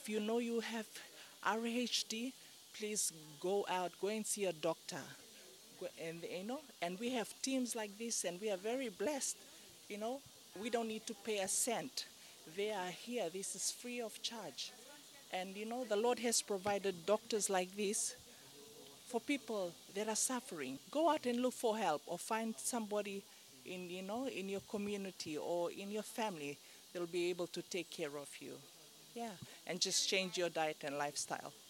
if you know you have RHD, please go out, go and see a doctor. And and we have teams like this, and we are very blessed. You know, we don't need to pay a cent. They are here. This is free of charge. And the Lord has provided doctors like this for people that are suffering. Go out and look for help, or find somebody in your community or in your family. They'll be able to take care of you. Yeah, and just change your diet and lifestyle.